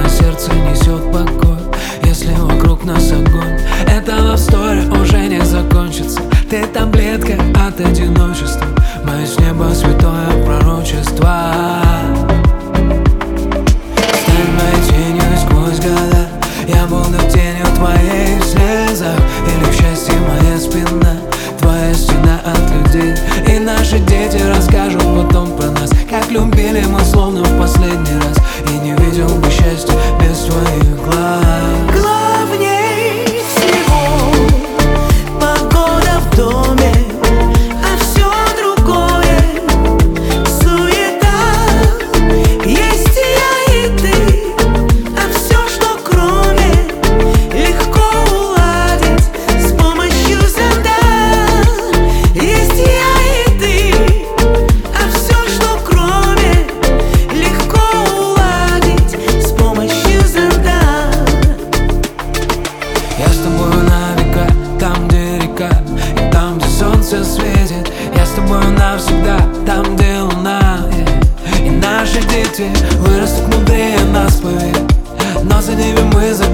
наше сердце несет покой. Если вокруг нас огонь, эта love story уже не закончится. Ты таблетка от одиночества, мое с неба святое пророчество. Стань моей тенью сквозь года, я буду тенью твоей в слезах. Или в счастье моя спина, твоя стена от людей. И наши дети расскажут потом про нас, как любили мы словно в последний раз. И не видел бы счастья без твоих глаз. Главней всего погода в доме, а все другое суета. Есть я и ты, а все, что кроме, легко уладить с помощью зонда. Есть я и ты, а все, что кроме, легко уладить с помощью зонда. Я с тобою на века, там, где река, и там, где солнце светит. Я с тобою навсегда, там, где луна, И наши дети вырастут мудрее нас, поверь. Но за ними мы